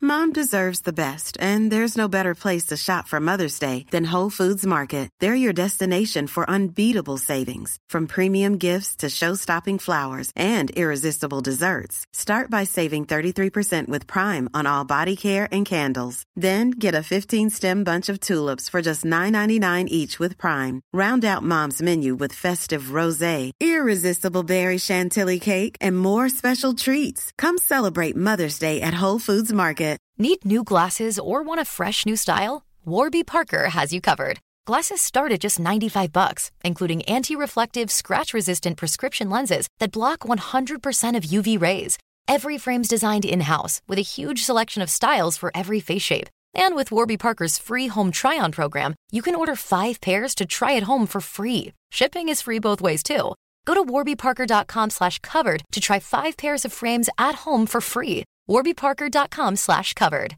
Mom deserves the best, and there's no better place to shop for Mother's Day than Whole Foods Market. They're your destination for unbeatable savings, from premium gifts to show-stopping flowers and irresistible desserts. Start by saving 33% with Prime on all body care and candles. Then get a 15-stem bunch of tulips for just $9.99 each with Prime. Round out Mom's menu with festive rosé, irresistible berry chantilly cake, and more special treats. Come celebrate Mother's Day at Whole Foods Market. Need new glasses or want a fresh new style? Warby Parker has you covered. Glasses start at just $95, including anti-reflective, scratch-resistant prescription lenses that block 100% of UV rays. Every frame's designed in-house with a huge selection of styles for every face shape. And with Warby Parker's free home try-on program, you can order 5 pairs to try at home for free. Shipping is free both ways, too. Go to warbyparker.com/covered to try 5 pairs of frames at home for free. warbyparker.com/covered.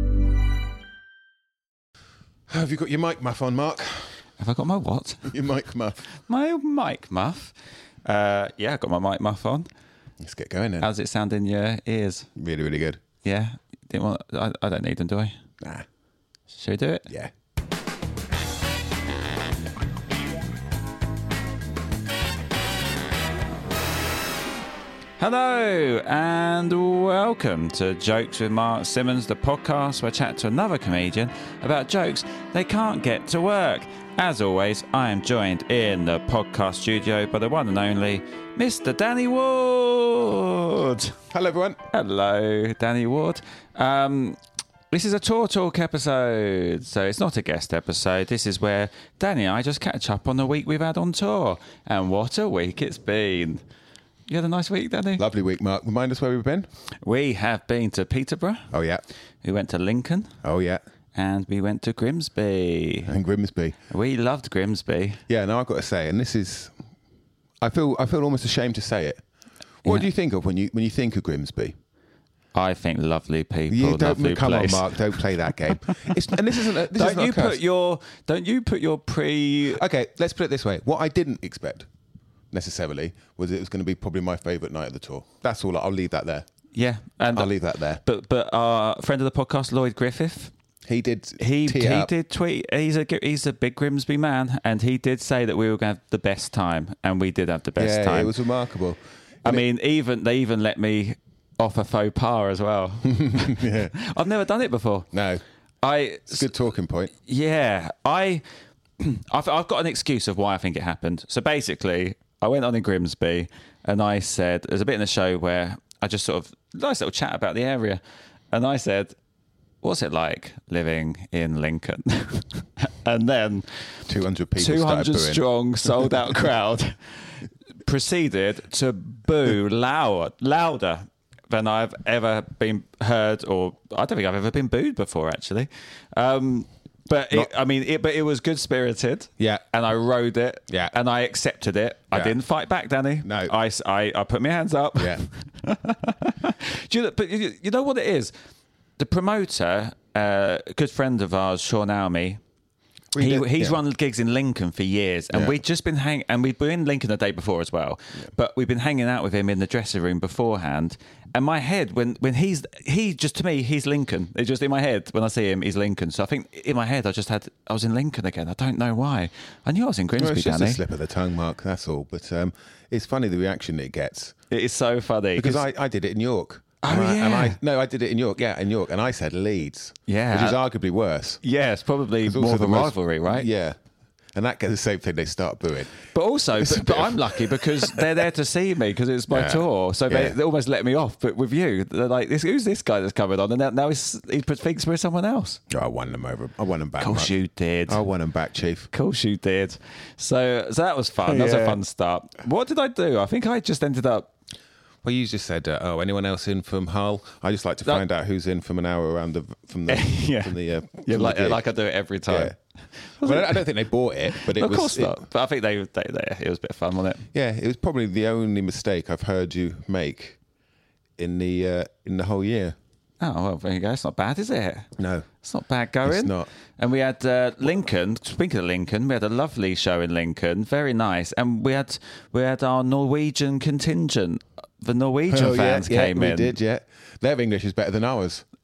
Have you got your mic muff on, Mark? Have I got my what? Your mic muff. My mic muff? Yeah, I got my mic muff on. Let's get going then. How's it sound in your ears? Really, really good. Yeah? I don't need them, do I? Nah. Should we do it? Yeah. Hello and welcome to Jokes with Mark Simmons, the podcast where I chat to another comedian about jokes they can't get to work. As always, I am joined in the podcast studio by the one and only Mr. Danny Ward. Hello, everyone. Hello, Danny Ward. This is a tour talk episode, so it's not a guest episode. This is where Danny and I just catch up on the week we've had on tour. And what a week it's been. You had a nice week, Danny? Lovely week, Mark. Remind us where we've been. We have been to Peterborough. Oh, yeah. We went to Lincoln. Oh, yeah. And we went to Grimsby. And Grimsby. We loved Grimsby. Yeah, no, I've got to say, and this is... I feel almost ashamed to say it. What do you think of when you think of Grimsby? I think lovely people, lovely place. Come on, Mark, don't play that game. And this isn't. Don't you put your pre? Okay, let's put it this way. What I didn't expect necessarily was it was going to be probably my favourite night of the tour. That's all. I'll leave that there. Yeah, and I'll leave that there. But our friend of the podcast, Lloyd Griffith, he did. He did tweet. He's a big Grimsby man, and he did say that we were going to have the best time, and we did have the best time. Yeah, it was remarkable. I mean, they even let me off a faux pas as well. Yeah. I've never done it before. No. It's a good talking point. Yeah. I've got an excuse of why I think it happened. So basically, I went on in Grimsby and I said, there's a bit in the show where I just sort of, nice little chat about the area. And I said, what's it like living in Lincoln? And then 200 people 200 strong, sold out crowd proceeded to boo louder than I've ever been heard, or I don't think I've ever been booed before, actually. But it was good spirited. Yeah, and I rode it. Yeah, and I accepted it. Yeah. I didn't fight back, Danny. No, I put my hands up. Yeah. But you know what it is? The promoter, a good friend of ours, Sean Almy. He's run gigs in Lincoln for years, and we'd just been and we'd been in Lincoln the day before as well. Yeah. But we've been hanging out with him in the dressing room beforehand. And my head, when he's to me, he's Lincoln. It's just in my head when I see him, he's Lincoln. So I think in my head, I was in Lincoln again. I don't know why. I knew I was in Grimsby, it's just Danny. A slip of the tongue, Mark. That's all. But it's funny the reaction it gets. It is so funny because I did it in York. Oh, I did it in York. Yeah, in York, and I said Leeds. Yeah, which is arguably worse. Yeah, it's probably more of a rivalry, right? Yeah, and that gets the same thing. They start booing. But also, but I'm lucky because they're there to see me because it's my tour. So they almost let me off. But with you, they're like, who's this guy that's coming on? And now he thinks we're someone else. Oh, I won them over. I won them back. Of course you did. I won them back, Chief. Of course you did. So that was fun. That was a fun start. What did I do? I think I just ended up... Well, you just said, anyone else in from Hull? I just like to find out who's in from an hour around like I do it every time. Yeah. Well, I don't think they bought it, but of course not. But I think it was a bit of fun, wasn't it? Yeah, it was probably the only mistake I've heard you make in the whole year. Oh, well, there you go. It's not bad, is it? No. It's not bad going. It's not. And we had Lincoln. Speaking of Lincoln, we had a lovely show in Lincoln. Very nice. And we had our Norwegian contingent. The Norwegian fans came in. We did, yeah. Their English is better than ours.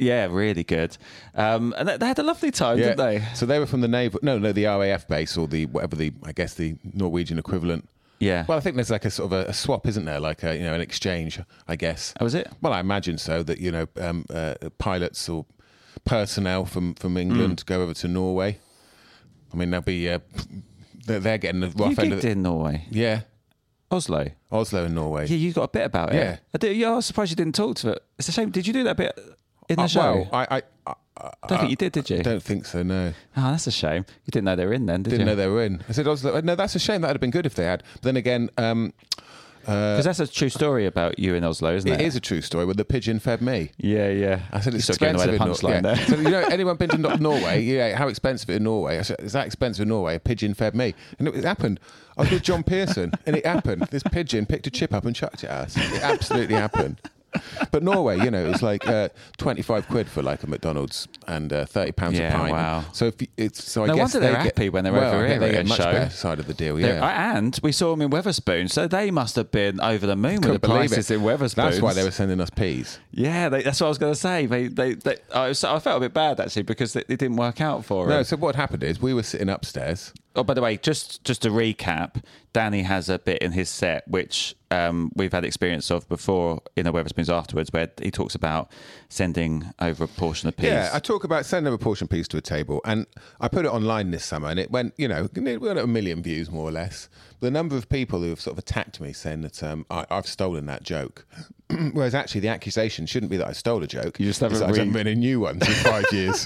Yeah, really good. And they had a lovely time, didn't they? So they were from the naval, the RAF base, or the Norwegian equivalent. Yeah. Well, I think there's like a sort of a swap, isn't there? Like an exchange, I guess. Oh, is it? Well, I imagine so. That pilots or personnel from England go over to Norway. I mean, they'll be they're getting the rough end of it. In Norway. Yeah. Oslo in Norway. Yeah, you got a bit about it. Yeah. I was surprised you didn't talk to it. It's a shame. Did you do that bit in the show? Well, I don't think you did you? I don't think so, no. Oh, that's a shame. You didn't know they were in then, did you? Didn't know they were in. I said, Oslo. No, that's a shame. That would have been good if they had. But then again... because that's a true story about you in Oslo, isn't it? It is a true story where the pigeon fed me. Yeah. I said it's expensive in Norway. Yeah. So, anyone been to Norway? Yeah, how expensive it in Norway? I said, is that expensive in Norway? A pigeon fed me. And it happened. I was with John Pearson and it happened. This pigeon picked a chip up and chucked it at us. It absolutely happened. But Norway, it was like 25 quid for like a McDonald's and £30 a pint. Wow. So I guess they're happy when they're over here. They get much better side of the deal. Yeah. And we saw them in Wetherspoons, so they must have been over the moon with the prices in Wetherspoons. That's why they were sending us peas. Yeah, that's what I was going to say. I felt a bit bad actually because it didn't work out for them. No, so what happened is we were sitting upstairs. Oh, by the way, just to recap, Danny has a bit in his set which we've had experience of before in the Wetherspoons afterwards, where he talks about sending over a portion of peas. Yeah, I talk about sending over a portion of peas to a table, and I put it online this summer, and it went, it went at 1 million views more or less. The number of people who have sort of attacked me saying that I've stolen that joke, whereas actually the accusation shouldn't be that I stole a joke. You just haven't I haven't been a new one for 5 years.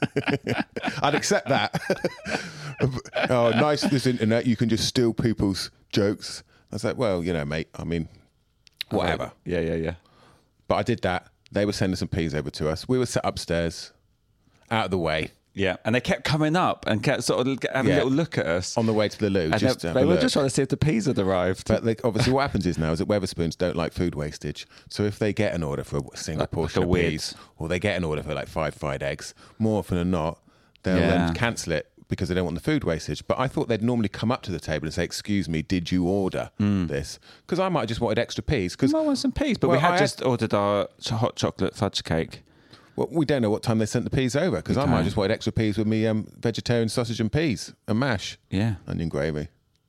I'd accept that. Oh, nice, this internet, you can just steal people's jokes. I was like, well, mate, I mean, whatever. Yeah. But I did that. They were sending some peas over to us. We were sat upstairs, out of the way. Yeah, and they kept coming up and kept sort of having a little look at us. On the way to the loo. And they were just trying to see if the peas had arrived. But obviously what happens is now is that Wetherspoons don't like food wastage. So if they get an order for a single portion of peas, or they get an order for like 5 fried eggs, more often than not, they'll then cancel it because they don't want the food wastage. But I thought they'd normally come up to the table and say, excuse me, did you order this? Because I might have just wanted extra peas. I might want some peas, but we had just ordered our hot chocolate fudge cake. Well, we don't know what time they sent the peas over, because I might have just wanted extra peas with me vegetarian sausage and peas and mash. Yeah. Onion gravy.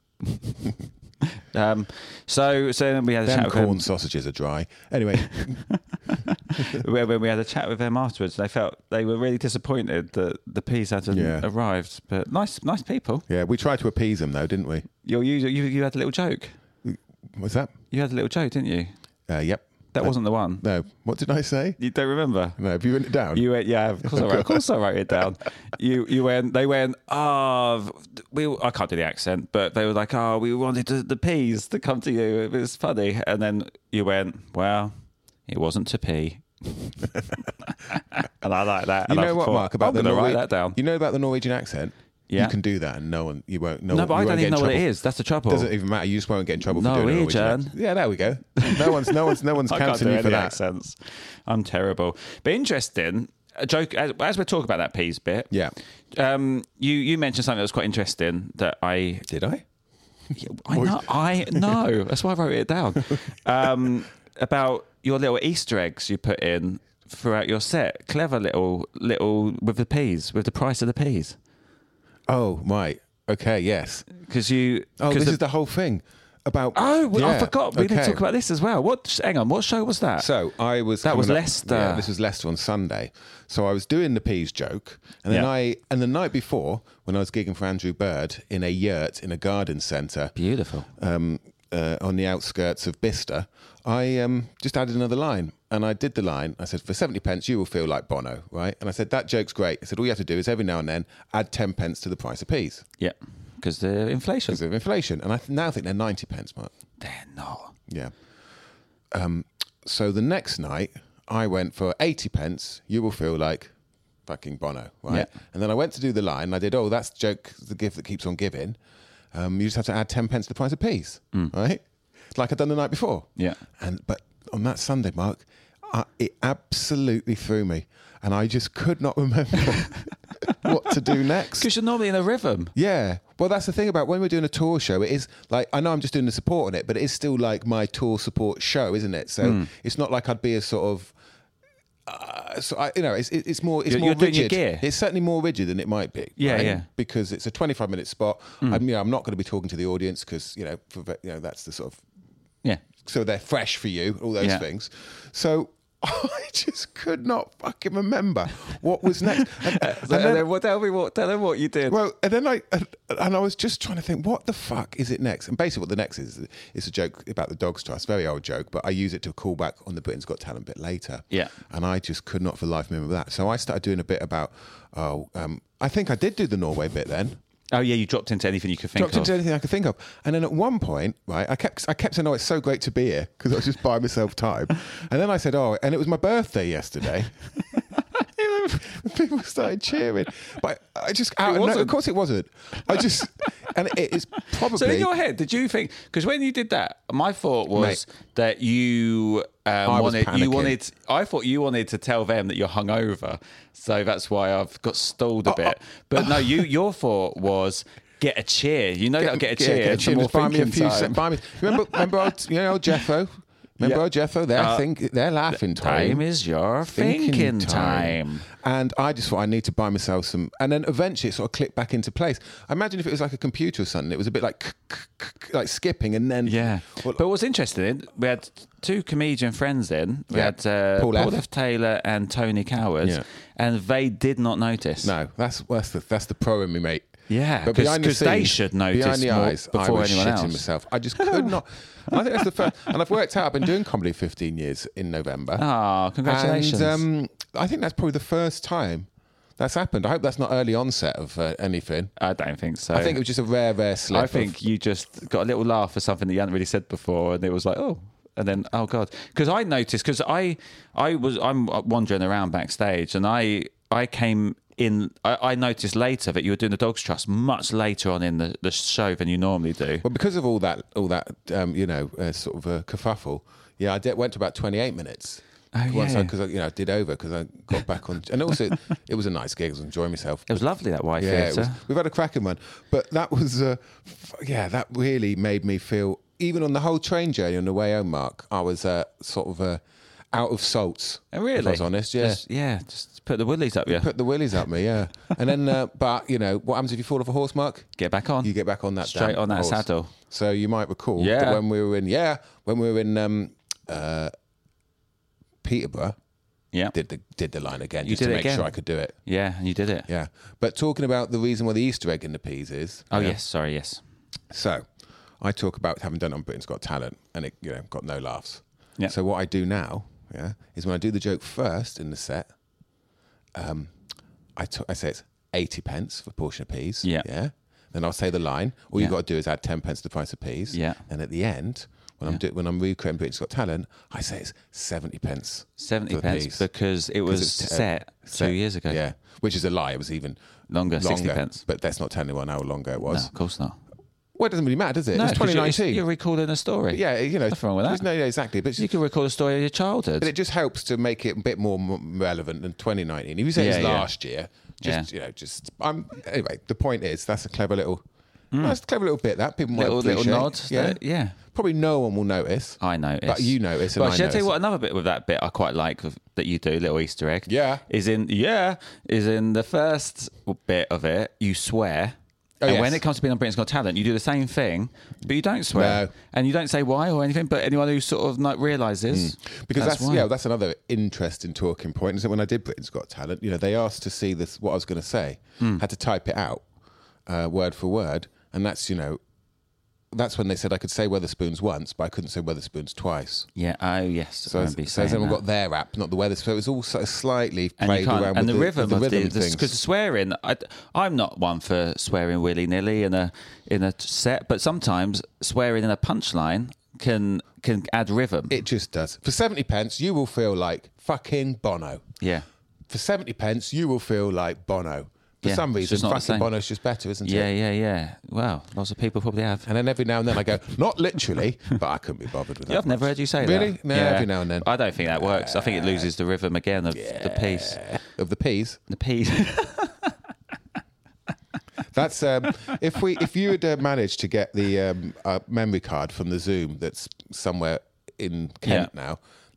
So then we had a chat with corn sausages are dry. Anyway. When we had a chat with them afterwards, they were really disappointed that the peas hadn't arrived. But nice people. Yeah, we tried to appease them though, didn't we? You had a little joke. What's that? You had a little joke, didn't you? Yep. That wasn't the one. No. What did I say? You don't remember? No. Have you written it down? You went, yeah. Of course, I wrote it down. You went. They went. I can't do the accent, but they were like, we wanted the peas to come to you. It was funny, and then you went, well, it wasn't to pee. And I like that. You know what, Mark? About I'm going to write that down. You know about the Norwegian accent? Yeah. You can do that, and you won't. No, but I don't even know what it is. That's the trouble. Doesn't even matter. You just won't get in trouble for doing Norwegian accent. Yeah, there we go. No one's cancelling you for that. Accents. I'm terrible. But interesting. A joke as we're talking about that peas bit. Yeah. You mentioned something that was quite interesting that I did. I know. That's why I wrote it down. About your little Easter eggs you put in throughout your set. Clever little with the peas, with the price of the peas. Oh, right. Okay, yes. Because this is the whole thing about... I forgot. We didn't talk about this as well. Hang on, what show was that? So I was... That was Leicester. Yeah, this was Leicester on Sunday. So I was doing the peas joke, and then and the night before, when I was gigging for Andrew Bird in a yurt in a garden centre... Beautiful. On the outskirts of Bicester, I just added another line. And I did the line. I said, for 70 pence, you will feel like Bono, right? And I said, that joke's great. I said, all you have to do is every now and then add 10 pence to the price of peas. Yeah, because the inflation. Because of inflation. And I now think they're 90 pence, Mark. They're not. Yeah. So the next night, I went for 80 pence, you will feel like fucking Bono, right? Yeah. And then I went to do the line. And I did, that's the joke, the gift that keeps on giving. You just have to add 10 pence to the price of peas, right? Like I'd done the night before. Yeah. But on that Sunday, Mark, it absolutely threw me. And I just could not remember what to do next. Because you're normally in a rhythm. Yeah. Well, that's the thing about when we're doing a tour show. It is like, I know I'm just doing the support on it, but it is still like my tour support show, isn't it? So it's not like I'd be a sort of So it's more You're more doing your rigid. gear. It's certainly more rigid than it might be. Yeah, right? yeah. Because it's a 25-minute spot. I'm not going to be talking to the audience because that's the sort of so they're fresh for you. All those things. So I just could not fucking remember what was next. Tell them what you did. Well, and then I was just trying to think, what the fuck is it next? And basically, what the next is a joke about the Dogs Trust, very old joke, but I use it to call back on the Britain's Got Talent bit later. Yeah, and I just could not for life remember that. So I started doing a bit about. I think I did do the Norway bit then. Oh yeah, you dropped into anything you could think of. Dropped into anything I could think of, and then at one point, right, I kept saying, "Oh, it's so great to be here," because I was just buying myself time, and then I said, "Oh, and it was my birthday yesterday." People started cheering, but I just of course it wasn't. And it is probably. So in your head, did you think? Because when you did that, my thought was that you wanted. I thought you wanted to tell them that you're hungover, so that's why I've got stalled a bit. But no, your thought was. Get a cheer. You know that'll get a cheer. Get a cheer. Buy me a few. Remember old Jeffo? Remember old Jeffo? They're laughing time. Time is your thinking time. And I just thought I need to buy myself some. And then eventually it sort of clicked back into place. I imagine if it was like a computer or something, it was a bit like skipping and then. Yeah. Well, but what's interesting, we had two comedian friends in. We had Paul F. Taylor and Tony Coward, and they did not notice. No, that's the pro in me, mate. Yeah, but behind the scenes, they should notice behind the eyes, before I was anyone shitting else. myself. I just could not. I think that's the first. And I've worked out. I've been doing comedy 15 years in November. Oh, congratulations! And I think that's probably the first time that's happened. I hope that's not early onset of anything. I don't think so. I think it was just a rare slip. I think you just got a little laugh for something that you hadn't really said before, and it was like, oh. And then, oh God, because I noticed because I'm wandering around backstage, and I came in. I noticed later that you were doing the Dogs Trust much later on in the show than you normally do. Well, because of all that sort of a kerfuffle. Yeah, I went to about 28 minutes. Oh, once yeah. Because I did over because I got back on, and also it was a nice gig. I was enjoying myself. It was lovely, that Y Yeah, Theatre. We've had a cracking one, but that was that really made me feel. Even on the whole train journey on the way home, Mark, I was sort of out of salts. Oh, really? If I was honest, just put the willies up, Put the willies up me, yeah. And then, but what happens if you fall off a horse, Mark? Get back on. You get back on that straight on that horse. saddle. So you might recall that when we were in Peterborough. Yeah, did the line again you just to make sure I could do it. Yeah, and you did it. Yeah, but talking about the reason why the Easter egg in the peas is. Oh yes, sorry, yes. So, I talk about having done it on Britain's Got Talent, and it got no laughs. Yeah. So what I do now, is when I do the joke first in the set, I say it's 80 pence for a portion of peas. Yeah. Yeah. Then I'll say the line. All you got to do is add 10 pence to the price of peas. Yeah. And at the end, when I'm recreating Britain's Got Talent, I say it's 70 pence. 70 pence peas. Because it was set 2 years ago. Yeah. Which is a lie. It was even longer. 60 pence. But that's not telling anyone how long it was. No, of course not. Well, it doesn't really matter, does it? No, it's 2019. You're recalling a story. Yeah, nothing wrong with that. No, exactly. But you can recall a story of your childhood. But it just helps to make it a bit more relevant than 2019. If you say it's last year, anyway. The point is that's a clever little, that's a clever little bit that people might appreciate. Little nod. Yeah. Probably no one will notice. I notice, but you notice. And but shall I tell you what? Another bit with that bit I quite like that you do, little Easter egg. Is in the first bit of it. You swear. And when it comes to being on Britain's Got Talent, you do the same thing, but you don't swear. No. And you don't say why or anything, but anyone who sort of realises. Because that's another interesting talking point, is that when I did Britain's Got Talent, they asked to see what I was going to say, had to type it out, word for word, and that's when they said I could say Wetherspoons once, but I couldn't say Wetherspoons twice. Yeah. Oh, yes. So everyone got their app, not the Wetherspoons. So it was all sort of slightly played around with the rhythm of things. Because swearing, I'm not one for swearing willy nilly in a set, but sometimes swearing in a punchline can add rhythm. It just does. For 70 pence, you will feel like fucking Bono. Yeah. For 70 pence, you will feel like Bono. For some reason, fucking Bono's just better, isn't it? Yeah. Well, lots of people probably have. And then every now and then I go, not literally, but I couldn't be bothered with that. I've never heard you say that. Really? No, every now and then. I don't think that works. I think it loses the rhythm again of the piece. Of the peas? The peas. That's if you had managed to get the memory card from the Zoom that's somewhere in Kent now,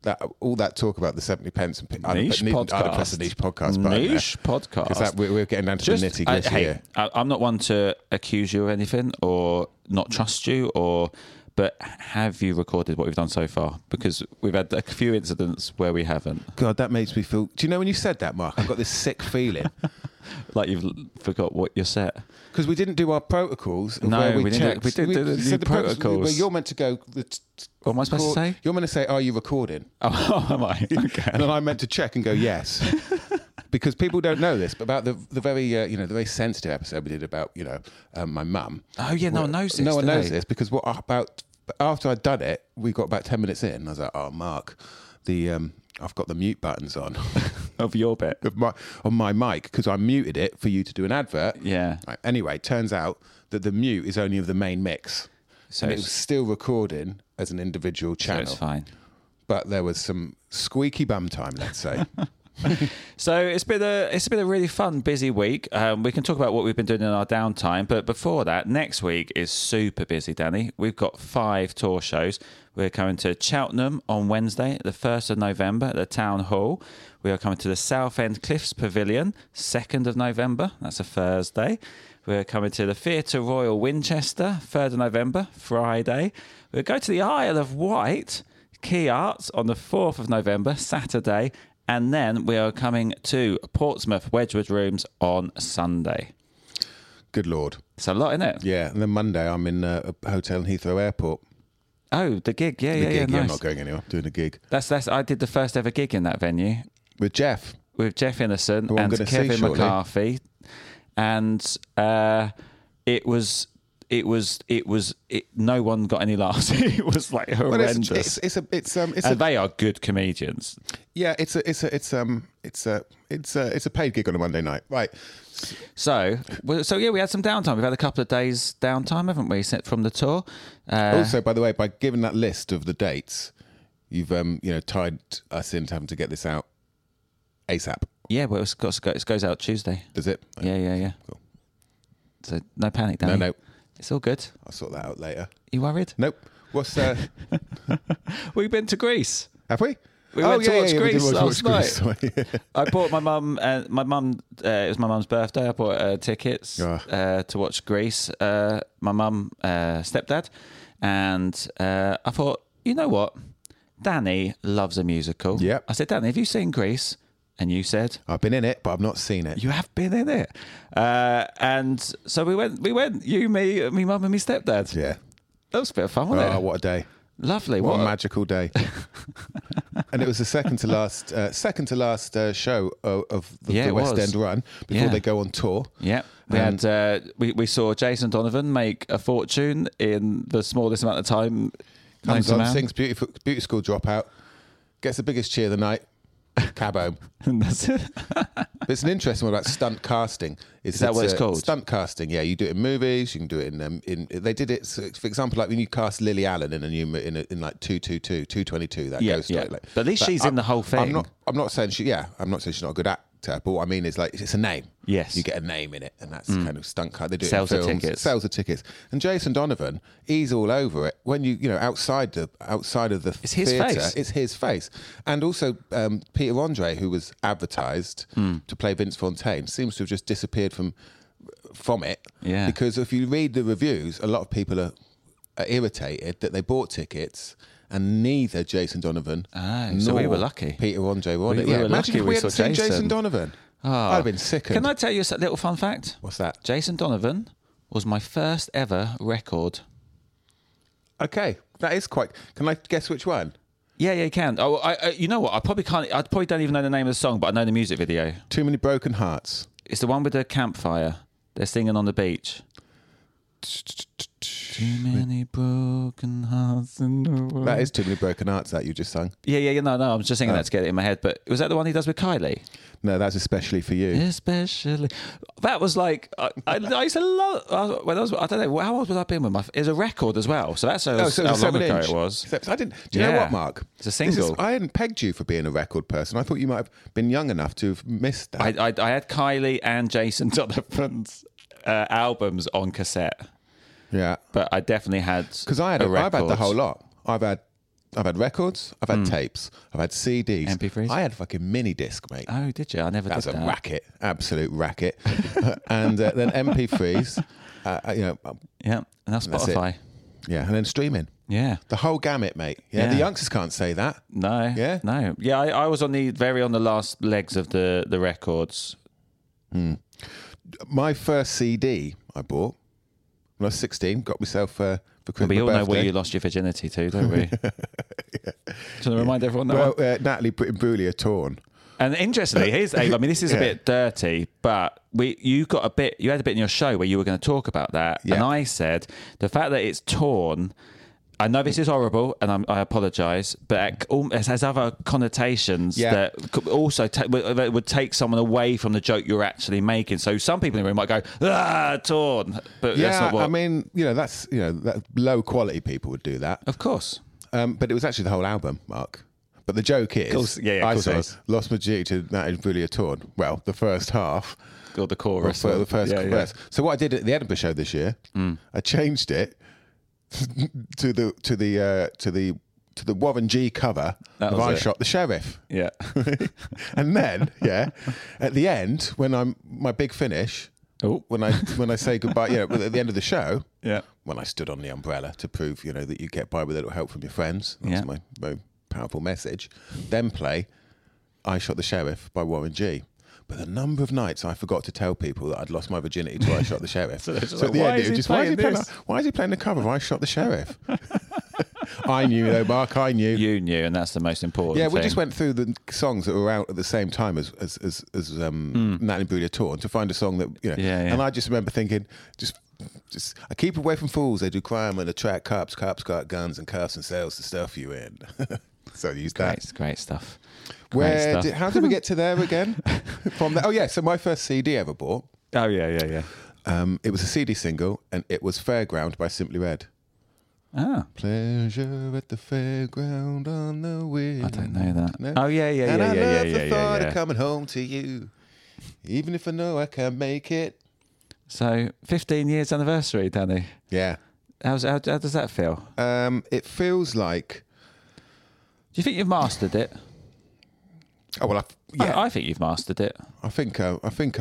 all that talk about the 70 pence and niche podcast. I'd press the niche podcast button. Niche podcast. Because we're getting down to the nitty gritty here. I'm not one to accuse you of anything or not trust you, but have you recorded what we've done so far? Because we've had a few incidents where we haven't. God, that makes me feel. Do you know when you said that, Mark? I've got this sick feeling. Like you've forgot what you're set. Because we didn't do our protocols. No, we didn't. We did do the protocols. Well, you're meant to go. What am I supposed to say? You're meant to say, "Are you recording?" Oh, am I? Okay. And then I meant to check and go, "Yes," because people don't know this. But about the very the very sensitive episode we did about my mum. Oh yeah, no one knows this. No one knows this because after I'd done it, we got about 10 minutes in. And I was like, "Oh, Mark, I've got the mute buttons on of your bit on my mic because I muted it for you to do an advert." Yeah. Right. Anyway, turns out that the mute is only of the main mix, so it was still recording as an individual channel. So it's fine. But there was some squeaky bum time, let's say. So it's been a really fun, busy week. We can talk about what we've been doing in our downtime, but before that, next week is super busy, Danny. We've got 5 tour shows. We're coming to Cheltenham on Wednesday, the 1st of November at the Town Hall. We are coming to the Southend Cliffs Pavilion, 2nd of November. That's a Thursday. We're coming to the Theatre Royal Winchester, 3rd of November, Friday. We'll go to the Isle of Wight, Key Arts, on the 4th of November, Saturday. And then we are coming to Portsmouth Wedgwood Rooms on Sunday. Good Lord. It's a lot, isn't it? Yeah. And then Monday I'm in a hotel in Heathrow Airport. Oh, the gig. Yeah, gig. Nice. I'm not going anywhere. I'm doing a gig. That's. I did the first ever gig in that venue. With Jeff. With Jeff Innocent and Kevin McCarthy. And it was no one got any laughs. It was like horrendous. And they are good comedians. Yeah, it's a paid gig on a Monday night, right? So yeah, we had some downtime. We've had a couple of days downtime, haven't we, from the tour? Also, by the way, by giving that list of the dates, you've tied us into having to get this out ASAP. Yeah, well, it goes out Tuesday. Does it? Yeah. Cool. So no panic, Danny. No. It's all good. I'll sort that out later. You worried? Nope. What's We've been to Greece. Have we? We went to watch Greece last night. I bought my mum, it was my mum's birthday. I bought tickets to watch Greece. My mum, stepdad. And I thought, you know what? Danny loves a musical. Yep. I said, Danny, have you seen Greece? And you said, I've been in it, but I've not seen it. You have been in it. And so we went, you, me mum and me stepdad. Yeah. That was a bit of fun, wasn't it? Oh, what a day. Lovely. What a magical day. And it was the second to last show of the West End run before they go on tour. Yeah. We saw Jason Donovan make a fortune in the smallest amount of time. Comes on, sings Beauty School Dropout, gets the biggest cheer of the night. Cab home. And that's it. But it's an interesting one about stunt casting. Is that what it's called? Stunt casting, yeah. You do it in movies. You can do it in they did it, for example, like when you cast Lily Allen in in like 222, that ghost story. Like, but at least she's in the whole thing. I'm not saying she's not a good actor. But what I mean is, like, it's a name. Yes. You get a name in it, and that's kind of stunt cast. They do Sells it in films. The tickets. Sells the tickets. And Jason Donovan, he's all over it. When outside of the it's his theatre, face. it's his face. And also Peter Andre, who was advertised to play Vince Fontaine, seems to have just disappeared from it. Yeah. Because if you read the reviews, a lot of people are irritated that they bought tickets. And neither Jason Donovan so we were lucky. Peter Andre were on it. We were imagine lucky if we hadn't seen Jason Donovan. I'd have been sickened. Can I tell you a little fun fact? What's that? Jason Donovan was my first ever record. Okay, that is quite... Can I guess which one? Yeah, you can. Oh, you know what? I probably don't even know the name of the song, but I know the music video. Too Many Broken Hearts. It's the one with the campfire. They're singing on the beach. Too many broken hearts in the world. That is Too Many Broken Hearts that you just sung. Yeah. No, I'm just singing that to get it in my head. But was that the one he does with Kylie? No, that's Especially for You. Especially. That was like, I used to love, when I don't know, how old would I have been with it was a record as well. So that's how long ago it was. Except I didn't, do you know what, Mark? It's a single. I hadn't pegged you for being a record person. I thought you might have been young enough to have missed that. I had Kylie and Jason Donovan's albums on cassette. Yeah. But I definitely had because I've had the whole lot. I've had I've had records, I've had tapes, I've had CDs. MP3s? I had a fucking mini disc, mate. Oh, did you? I never did that. That's a racket, absolute racket. And then MP3s, Yeah, and that's Spotify. Yeah, and then streaming. Yeah. The whole gamut, mate. Yeah, the youngsters can't say that. No. Yeah? No. Yeah, I was on the last legs of the records. My first CD I bought when I was 16, got myself for Christmas. We all know what you lost your virginity to, don't we? Do you want to remind everyone that? Well, Natalie Imbruglia, Torn. And interestingly, here's Abe. I mean, this is a bit dirty, but you had a bit in your show where you were going to talk about that, and I said the fact that it's torn. I know this is horrible, and I apologise, but it has other connotations that could also would take someone away from the joke you're actually making. So some people in the room might go, torn, but that's not what. I mean, that low quality people would do that, of course. But it was actually the whole album, Mark. But the joke is, I say, lost my G to Natalie Imbruglia, Torn. Well, the first half, or the chorus, the first verse. So what I did at the Edinburgh show this year, I changed it to the Warren G cover of I Shot the Sheriff. Yeah. And then, at the end, when my big finish, when I say goodbye, at the end of the show, when I stood on the umbrella to prove, that you get by with a little help from your friends. That's my very powerful message. Then play I Shot the Sheriff by Warren G. But the number of nights I forgot to tell people that I'd lost my virginity to I Shot the Sheriff. So at the end, it was just, why is he playing the cover of I Shot the Sheriff? I knew, though, Mark, I knew. You knew, and that's the most important thing. We just went through the songs that were out at the same time as Natalie Imbruglia Torn to find a song that, And I just remember thinking, just I keep away from fools. They do crime and attract cops. Cops got guns and cuffs and sells the stuff you in. So I used that. Great stuff. How did we get to there again? From there? So my first CD ever bought. Oh, yeah. It was a CD single, and it was Fairground by Simply Red. Ah. Pleasure at the fairground on the wind. I don't know that. No? Oh, yeah. And I love the thought of coming home to you, even if I know I can't make it. So, 15 years anniversary, Danny. Yeah. How does that feel? It feels like... Do you think you've mastered it? Oh, well, I think you've mastered it. I think I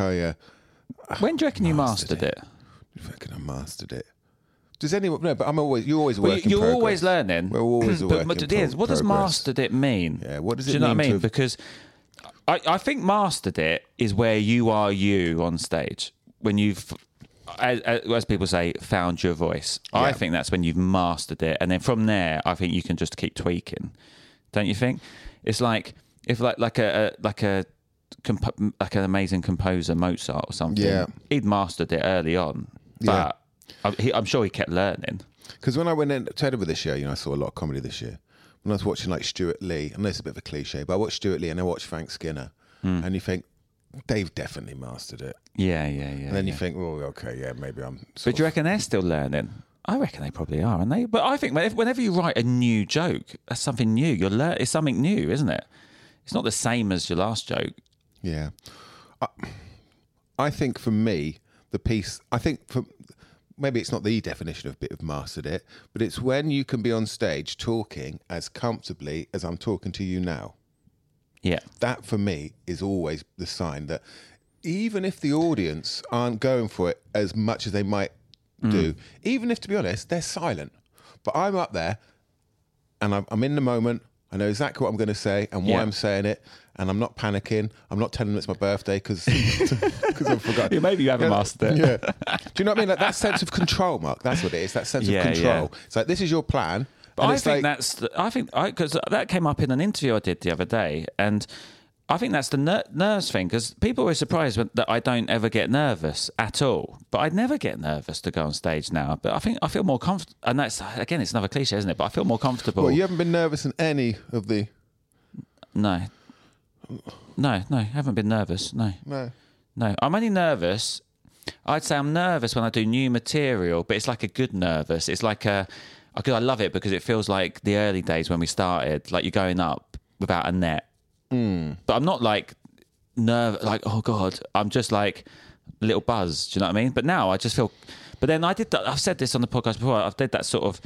when do you reckon you mastered it? I reckon I mastered it. Does anyone? No, but you're always working. You're always learning. We're always working. But what does mastered it mean? Yeah, what does it mean? Do you know what I mean? Because I think mastered it is where you are you on stage. When you've, as people say, found your voice. Yeah. I think that's when you've mastered it. And then from there, I think you can just keep tweaking. Don't you think? It's like, if like an amazing composer, Mozart or something, he'd mastered it early on. But I'm sure he kept learning. Because when I went in to Edinburgh this year, I saw a lot of comedy this year. When I was watching like Stuart Lee, I know it's a bit of a cliche, but I watched Stuart Lee and I watched Frank Skinner. And you think, they've definitely mastered it. Yeah. And then you think, well, okay, maybe I'm... But do you reckon they're still learning? I reckon they probably are, aren't they? But I think whenever you write a new joke, that's something new. It's something new, isn't it? It's not the same as your last joke. Yeah. I think for me, maybe it's not the definition of mastered it, but it's when you can be on stage talking as comfortably as I'm talking to you now. Yeah. That for me is always the sign that even if the audience aren't going for it as much as they might do, even if, to be honest, they're silent, but I'm up there and I'm in the moment, I know exactly what I'm going to say and why I'm saying it, and I'm not panicking, I'm not telling them it's my birthday because I've forgotten. Yeah, maybe you haven't mastered it. Yeah. Do you know what I mean? Like that sense of control, Mark, that's what it is, that sense of control. Yeah. It's like, this is your plan. But I think because that came up in an interview I did the other day, and I think that's the nerves thing, because people were surprised that I don't ever get nervous at all. But I'd never get nervous to go on stage now. But I think I feel more comfortable, and that's, again, it's another cliche, isn't it? But I feel more comfortable. Well, you haven't been nervous in any of the... No, I haven't been nervous, no. I'm only nervous. I'd say I'm nervous when I do new material, but it's like a good nervous. It's like because I love it because it feels like the early days when we started, like you're going up without a net. But I'm not like nervous, like, oh God, I'm just like a little buzz. Do you know what I mean? But now I just feel, but then I've said this on the podcast before, I've did that sort of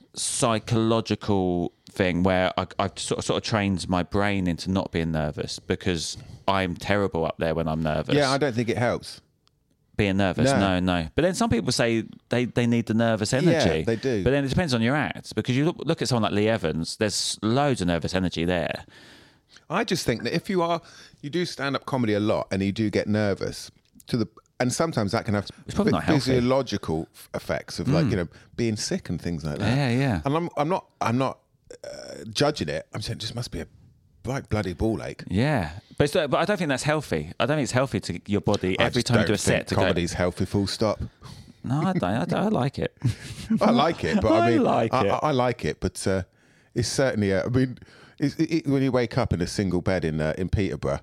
psychological thing where I've sort of trained my brain into not being nervous because I'm terrible up there when I'm nervous. Yeah, I don't think it helps. Being nervous, no. But then some people say they need the nervous energy. Yeah, they do. But then it depends on your act, because you look at someone like Lee Evans, there's loads of nervous energy there. I just think that if you do stand-up comedy a lot and you do get nervous, and sometimes that can have physiological effects of being sick and things like that. Yeah. And I'm not judging it. I'm saying it just must be a bloody ball ache. Yeah, but I don't think that's healthy. I don't think it's healthy to your body every time you do a set. Comedy's healthy, full stop. No, I don't. I like it. I like it, but I like it, but it's certainly. When you wake up in a single bed in Peterborough.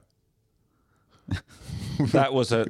that was a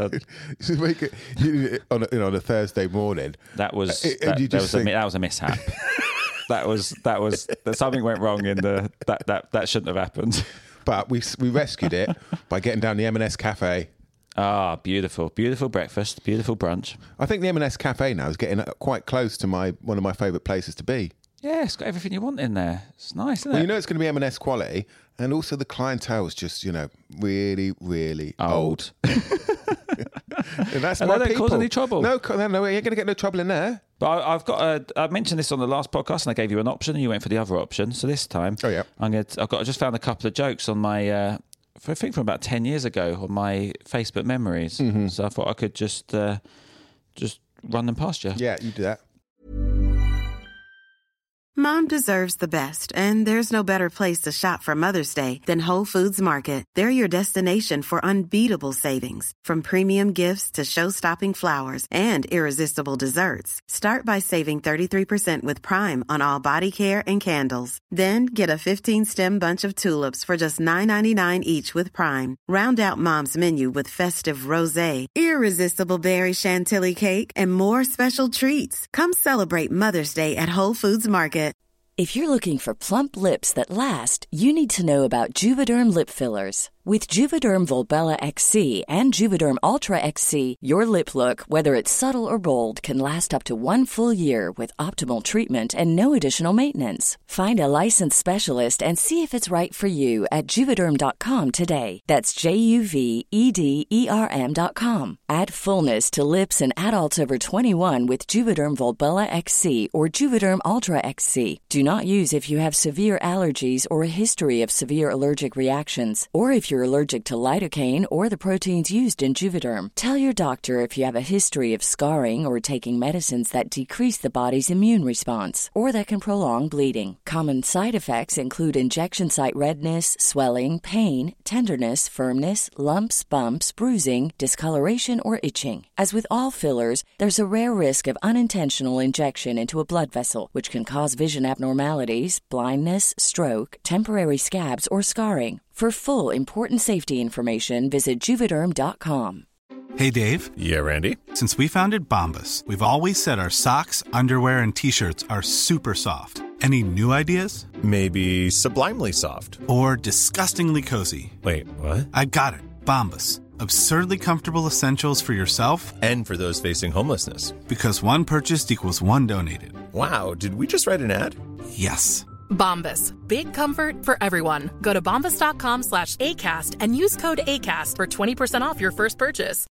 on a Thursday morning. That was a mishap. That was something went wrong in that shouldn't have happened. But we rescued it by getting down the M&S Cafe. Ah, beautiful breakfast, beautiful brunch. I think the M&S Cafe now is getting quite close to one of my favourite places to be. Yeah, it's got everything you want in there. It's nice, isn't it? You know it's going to be M&S quality, and also the clientele is just, really, really old. And that's and my they don't people. cause any trouble. No, you're going to get no trouble in there. But I mentioned this on the last podcast, and I gave you an option, and you went for the other option. So this time, I just found a couple of jokes on my, I think from about 10 years ago, on my Facebook memories. Mm-hmm. So I thought I could just run them past you. Yeah, you do that. Mom deserves the best, and there's no better place to shop for Mother's Day than Whole Foods Market. They're your destination for unbeatable savings, from premium gifts to show-stopping flowers and irresistible desserts. Start by saving 33% with Prime on all body care and candles. Then get a 15-stem bunch of tulips for just $9.99 each with Prime. Round out Mom's menu with festive rosé, irresistible berry chantilly cake, and more special treats. Come celebrate Mother's Day at Whole Foods Market. If you're looking for plump lips that last, you need to know about Juvederm lip fillers. With Juvederm Volbella XC and Juvederm Ultra XC, your lip look, whether it's subtle or bold, can last up to 1 full year with optimal treatment and no additional maintenance. Find a licensed specialist and see if it's right for you at Juvederm.com today. That's JUVEDERM.com. Add fullness to lips in adults over 21 with Juvederm Volbella XC or Juvederm Ultra XC. Do not use if you have severe allergies or a history of severe allergic reactions, or if you're allergic to lidocaine or the proteins used in Juvederm. Tell your doctor if you have a history of scarring or taking medicines that decrease the body's immune response or that can prolong bleeding. Common side effects include injection site redness, swelling, pain, tenderness, firmness, lumps, bumps, bruising, discoloration, or itching. As with all fillers, there's a rare risk of unintentional injection into a blood vessel, which can cause vision abnormalities, blindness, stroke, temporary scabs, or scarring. For full, important safety information, visit Juvederm.com. Hey, Dave. Yeah, Randy. Since we founded Bombas, we've always said our socks, underwear, and T-shirts are super soft. Any new ideas? Maybe sublimely soft. Or disgustingly cozy. Wait, what? I got it. Bombas. Absurdly comfortable essentials for yourself and for those facing homelessness. Because one purchased equals one donated. Wow, did we just write an ad? Yes. Bombas. Big comfort for everyone. Go to bombas.com/ACAST and use code ACAST for 20% off your first purchase.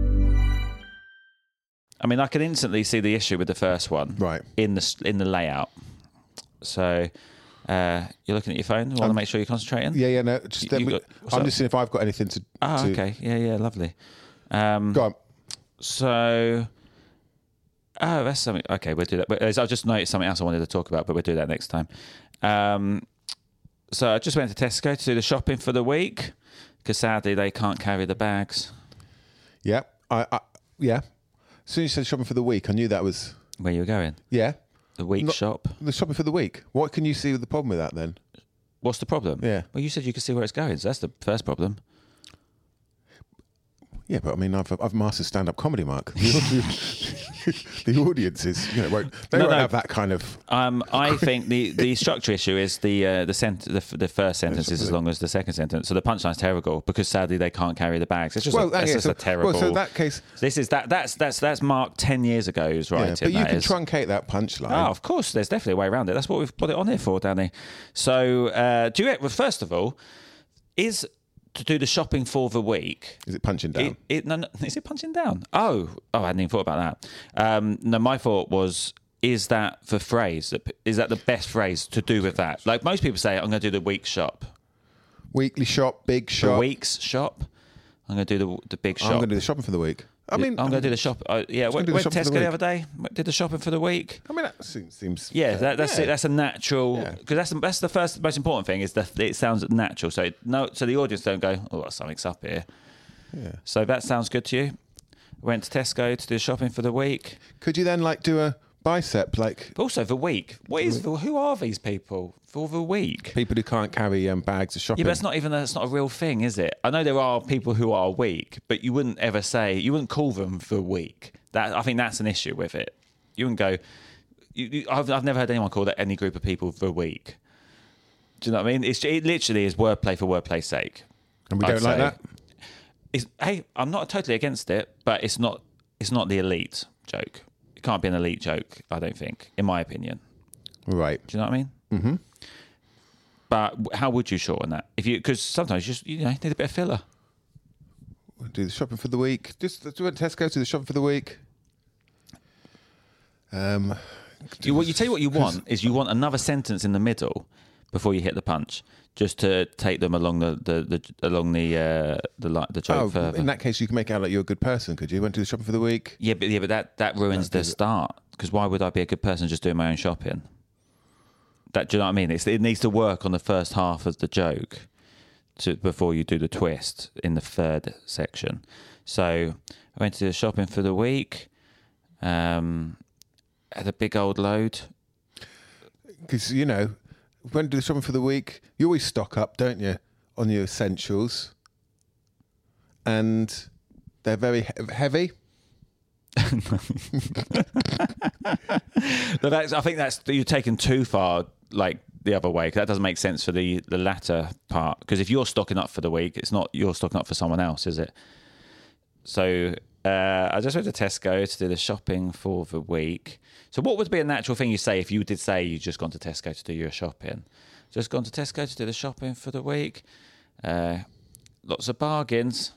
I mean, I can instantly see the issue with the first one, right, in the layout. So you're looking at your phone. Want to make sure you're concentrating? Yeah. No, I'm just seeing if I've got anything to. Okay. Yeah. Lovely. Go on. So. Oh, that's something. Okay, we'll do that. But I just noticed something else I wanted to talk about, but we'll do that next time. So I just went to Tesco to do the shopping for the week because sadly they can't carry the bags. Yeah, yeah. As soon as you said shopping for the week, I knew that was where you were going. Yeah, the week shop. The shopping for the week. What can you see with the problem with that then? What's the problem? Yeah. Well, you said you could see where it's going, so that's the first problem. Yeah, but I mean, I've mastered stand-up comedy, Mark. The audiences, won't have that kind of. I think the structure issue is the first sentence is as long as the second sentence. So the punchline's terrible because sadly they can't carry the bags. It's just a terrible. Well, so that case, that's Mark 10 years ago's writing. But you can truncate that punchline. Oh, of course, there's definitely a way around it. That's what we've put it on here for, Danny. So, do you? Well, first of all, is to do the shopping for the week. Is it punching down? No, is it punching down? Oh, I hadn't even thought about that. No, my thought was, is that the phrase? Is that the best phrase to do with that? Like most people say, I'm going to do the week's shop. Weekly shop, big shop. The week's shop. I'm going to do the big shop. I'm going to do the shopping for the week. I'm going to do the shop. Went to Tesco the other day. Did the shopping for the week. I mean, that seems. Yeah, that's a natural. Because that's the first most important thing is that it sounds natural. So the audience don't go, oh, something's up here. Yeah. So that sounds good to you. Went to Tesco to do shopping for the week. Could you then do a bicep but also the week? Who are these people for the week? People who can't carry bags of shopping. Yeah, but that's not a real thing, is it? I know there are people who are weak, but you wouldn't call them the weak. I think that's an issue with it. You wouldn't go. I've never heard anyone call that any group of people the weak. Do you know what I mean? It literally is wordplay for wordplay's sake. And we don't like that. Hey, I'm not totally against it, but it's not the elite joke. It can't be an elite joke, I don't think, in my opinion. Right. Do you know what I mean? Mm-hmm. But how would you shorten that? Because sometimes you need a bit of filler. We'll do the shopping for the week. Just went to Tesco, do the shopping for the week. You tell you what you want is you want another sentence in the middle before you hit the punch, just to take them along the joke further. In that case, you can make it out like you're a good person, could you? Went to the shopping for the week. Yeah, but that ruins the start. Because why would I be a good person just doing my own shopping? Do you know what I mean? It needs to work on the first half of the joke before you do the twist in the third section. So I went to the shopping for the week. Had a big old load. Because, when you do the shopping for the week, you always stock up, don't you, on your essentials. And they're very heavy. I think you're taken too far, the other way, because that doesn't make sense for the latter part. Because if you're stocking up for the week, it's not you're stocking up for someone else, is it? So I just went to Tesco to do the shopping for the week. So what would be a natural thing you say if you did say you just gone to Tesco to do your shopping? Just gone to Tesco to do the shopping for the week. Lots of bargains.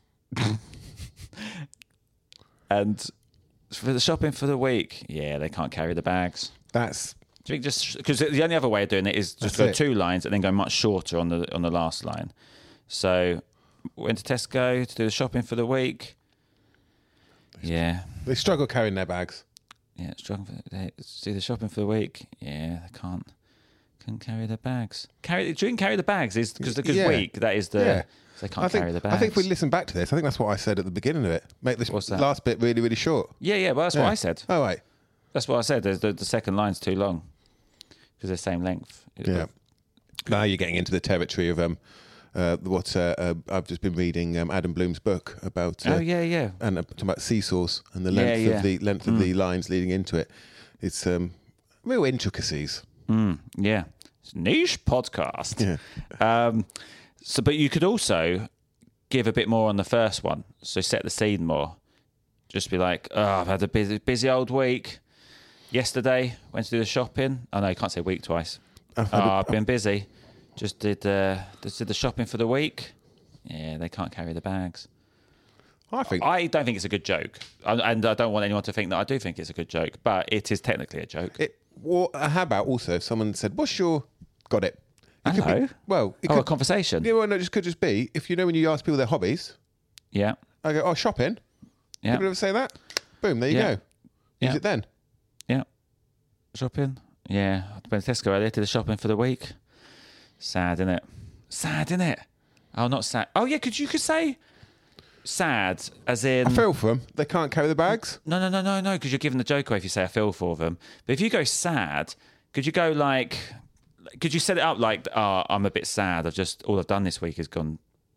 And for the shopping for the week, they can't carry the bags. That's... Do you think just because the only other way of doing it is just go 2 lines and then go much shorter on the last line. So went to Tesco to do the shopping for the week. Yeah, they struggle carrying their bags. Yeah, struggle to do the shopping for the week. Yeah, they couldn't carry their bags. Carry the bags is because week. That is the. Yeah. So they can't carry the bags. I think if we listen back to this, I think that's what I said at the beginning of it. Make this last bit really, really short. Yeah. Well, that's what I said. Oh, right. That's what I said. The second line's too long because they're same length. Yeah. Now you're getting into the territory of I've just been reading Adam Bloom's book about. And talking about seesaws and the length of the lines leading into it. It's real intricacies. Yeah, it's a niche podcast. Yeah. But you could also give a bit more on the first one. So set the scene more. Just be like, I've had a busy old week. Yesterday, went to do the shopping. Oh, no, you can't say week twice. I've been busy. Just did the shopping for the week. Yeah, they can't carry the bags. I don't think it's a good joke. And I don't want anyone to think that I do think it's a good joke. But it is technically a joke. How about also if someone said, what's your... Got it. Hello? A conversation. Yeah, well, no, it could just be, if when you ask people their hobbies... Yeah. I go, shopping? Yeah. People ever say that? Boom, there you go. Use it then. Yeah. Shopping? Yeah. I went to Tesco earlier, did the shopping for the week. Sad, innit? Oh, not sad. Oh, yeah, you could say sad, as in... I feel for them. They can't carry the bags? No, because you're giving the joke away if you say I feel for them. But if you go sad, could you go like... Could you set it up like, I'm a bit sad. All I've done this week is gone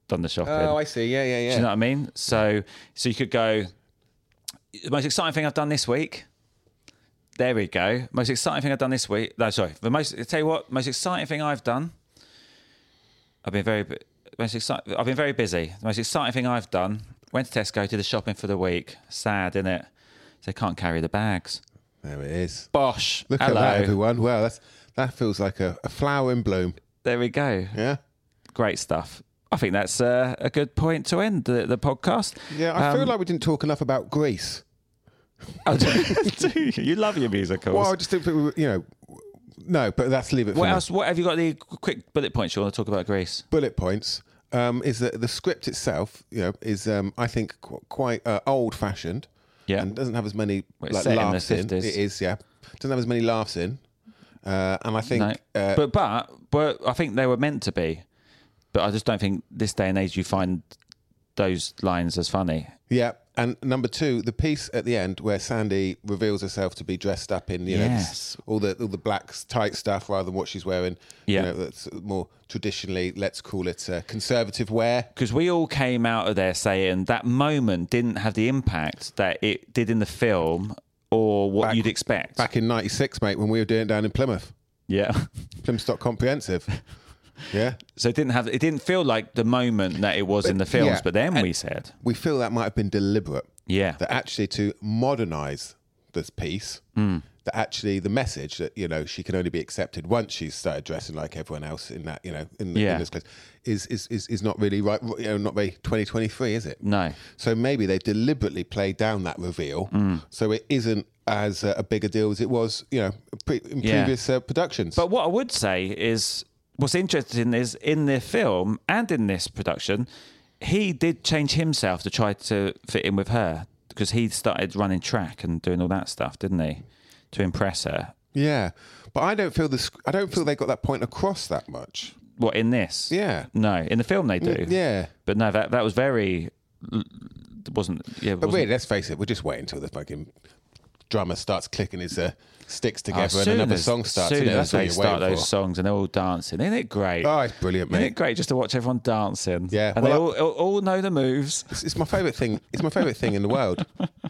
done the shopping. Oh, I see. Yeah. Do you know what I mean? So you could go, the most exciting thing I've done this week. There we go. Most exciting thing I've done this week. No, sorry. Most exciting thing I've done. I've been very busy. The most exciting thing I've done. Went to Tesco, did the shopping for the week. Sad, innit? They can't carry the bags. There it is. Bosh. Look Hello. at that, everyone. Wow, that feels like a flower in bloom. There we go. Yeah. Great stuff. I think that's a good point to end the podcast. Yeah, I feel like we didn't talk enough about Grease. Oh, do you love your musicals? Well, I just think, no, but let's leave it for What now. else? What have you got? The quick bullet points you want to talk about Grease? Bullet points is that the script itself, is I think quite old-fashioned. Yeah, and doesn't have as many set laughs in the 50s. It is, yeah. Doesn't have as many laughs in, and I think. No. But I think they were meant to be. But I just don't think this day and age you find those lines as funny. Yeah, and number two, the piece at the end where Sandy reveals herself to be dressed up in, all the black tight stuff rather than what she's wearing. Yeah, that's more traditionally, let's call it conservative wear. Because we all came out of there saying that moment didn't have the impact that it did in the film or what you'd expect. Back in '96, mate, when we were doing it down in Plymouth. Yeah, Plymouth Stock Comprehensive. Yeah. So it didn't feel like the moment that it was in the films, but then we said we feel that might have been deliberate. Yeah. That actually to modernise this piece, that actually the message that she can only be accepted once she's started dressing like everyone else in that in this place is not really right. Not very 2023, is it? No. So maybe they deliberately played down that reveal, so it isn't as a bigger deal as it was, in previous productions. But what I would say is, what's interesting is in the film and in this production, he did change himself to try to fit in with her because he started running track and doing all that stuff, didn't he, to impress her? Yeah, but I don't feel they got that point across that much. What, in this? Yeah. No, in the film they do. Yeah, but no, that was very wasn't. Yeah, but really, let's face it, we're just waiting until the fucking drummer starts clicking his sticks together and another song starts. As soon as they start those songs and they're all dancing, isn't it great? Oh, it's brilliant, mate. Isn't it great just to watch everyone dancing? Yeah, and they all know the moves. It's my favourite thing. It's my favourite thing in the world.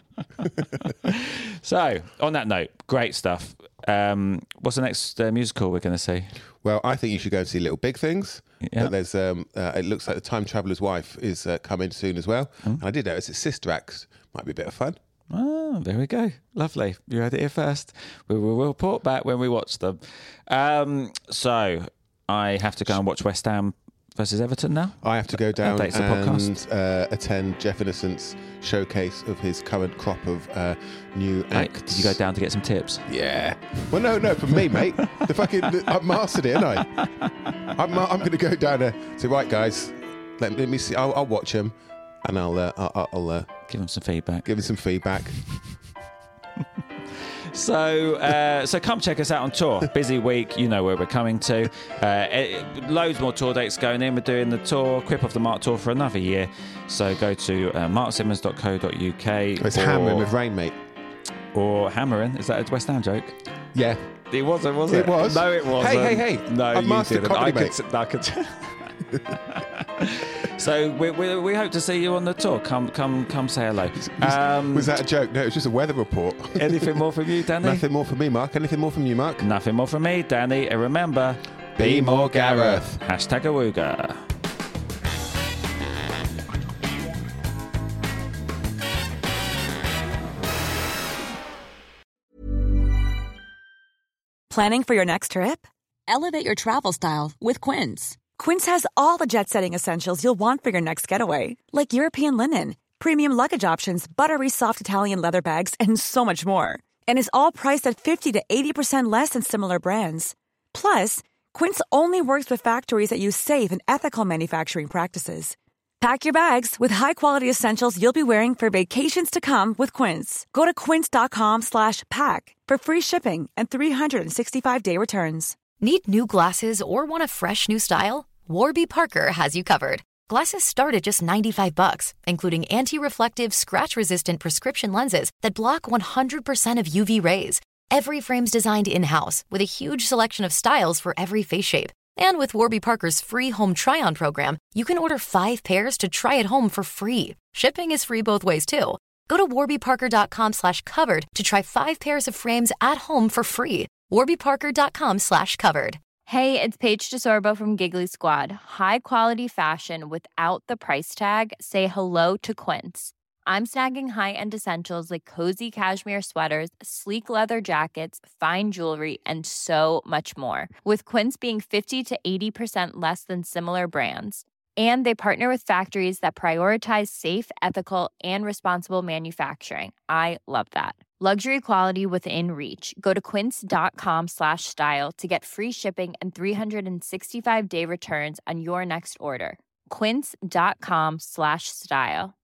So, on that note, great stuff. What's the next musical we're going to see? Well, I think you should go and see Little Big Things. Yeah. But there's it looks like The Time Traveller's Wife is coming soon as well. And I did notice it's Sister Act. Might be a bit of fun. Oh, there we go. Lovely. You heard it here first. We will report back when we watch them. So I have to go and watch West Ham versus Everton now. I have to go down and attend Jeff Innocent's showcase of his current crop of new acts. Did you go down to get some tips? Yeah. Well, no, for me, mate. I've mastered it, haven't I? I'm going to go down there. Say, right, guys, let me see. I'll watch them, and I'll give them some feedback. So come check us out on tour. Busy week, you know where we're coming to. Loads more tour dates going in. We're doing the tour, Crip Off the Mark tour for another year. So go to marksimmons.co.uk. It's hammering with rain, mate. Or hammering. Is that a West Ham joke? Yeah. It wasn't, was it? It was. No, it wasn't. Hey. No, I've you mastered didn't. comedy, mate. I could. So we hope to see you on the tour. Come say hello. Was that a joke? No, it was just a weather report. Anything more from you, Danny? Nothing more from me, Mark. Anything more from you, Mark? Nothing more from me, Danny. And remember, be more Gareth. #Awooga. Planning for your next trip? Elevate your travel style with Quince. Quince has all the jet-setting essentials you'll want for your next getaway, like European linen, premium luggage options, buttery soft Italian leather bags, and so much more. And is all priced at 50 to 80% less than similar brands. Plus, Quince only works with factories that use safe and ethical manufacturing practices. Pack your bags with high-quality essentials you'll be wearing for vacations to come with Quince. Go to quince.com/pack for free shipping and 365-day returns. Need new glasses or want a fresh new style? Warby Parker has you covered. Glasses start at just $95, including anti-reflective, scratch-resistant prescription lenses that block 100% of UV rays. Every frame's designed in-house with a huge selection of styles for every face shape. And with Warby Parker's free home try-on program, you can order 5 pairs to try at home for free. Shipping is free both ways, too. Go to warbyparker.com/covered to try 5 pairs of frames at home for free. warbyparker.com/covered. Hey, it's Paige DeSorbo from Giggly Squad. High quality fashion without the price tag. Say hello to Quince. I'm snagging high-end essentials like cozy cashmere sweaters, sleek leather jackets, fine jewelry, and so much more. With Quince being 50 to 80% less than similar brands. And they partner with factories that prioritize safe, ethical, and responsible manufacturing. I love that. Luxury quality within reach. Go to quince.com/style to get free shipping and 365-day returns on your next order. Quince.com/style.